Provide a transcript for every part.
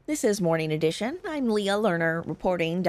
This is Morning Edition. I'm Leah Lerner reporting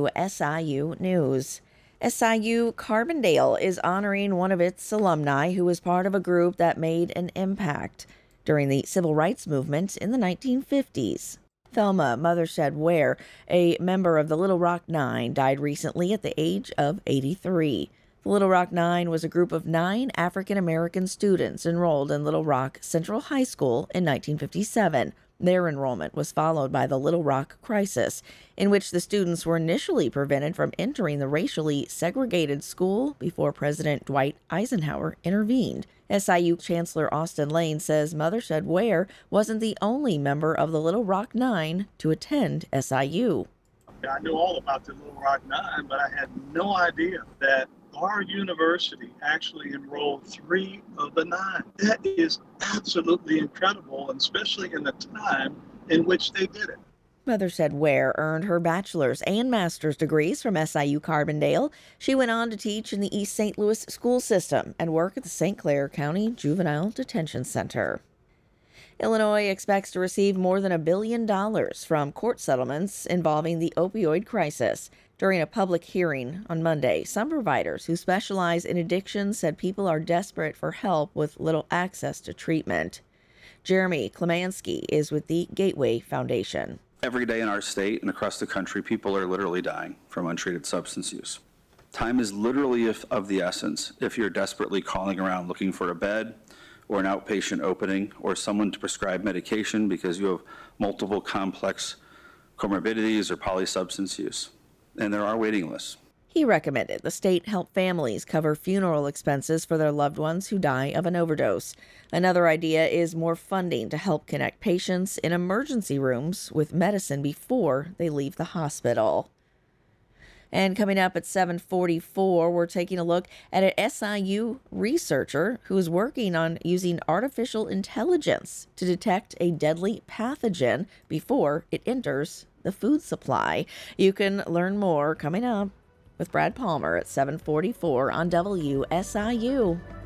WSIU News. SIU Carbondale is honoring one of its alumni who was part of a group that made an impact during the civil rights movement in the 1950s. Thelma Mothershed Ware, a member of the Little Rock Nine, died recently at the age of 83. The Little Rock Nine was a group of 9 African American students enrolled in Little Rock Central High School in 1957. Their enrollment was followed by the Little Rock Crisis, in which the students were initially prevented from entering the racially segregated school before President Dwight Eisenhower intervened. SIU Chancellor Austin Lane says Mothershed Ware wasn't the only member of the Little Rock Nine to attend SIU. I knew all about the Little Rock Nine, but I had no idea that our university actually enrolled 3 of the 9. That is absolutely incredible, and especially in the time in which they did it. Mothershed Ware earned her bachelor's and master's degrees from SIU Carbondale. She went on to teach in the East St. Louis school system and work at the St. Clair County Juvenile Detention Center. Illinois expects to receive more than $1 billion from court settlements involving the opioid crisis. During a public hearing on Monday, some providers who specialize in addiction said people are desperate for help with little access to treatment. Jeremy Klemanski is with the Gateway Foundation. Every day in our state and across the country, people are literally dying from untreated substance use. Time is literally of the essence if you're desperately calling around looking for a bed or an outpatient opening or someone to prescribe medication because you have multiple complex comorbidities or polysubstance use. And there are waiting lists. He recommended the state help families cover funeral expenses for their loved ones who die of an overdose. Another idea is more funding to help connect patients in emergency rooms with medicine before they leave the hospital. And coming up at 7:44, we're taking a look at an SIU researcher who is working on using artificial intelligence to detect a deadly pathogen before it enters the food supply. You can learn more coming up with Brad Palmer at 7:44 on WSIU.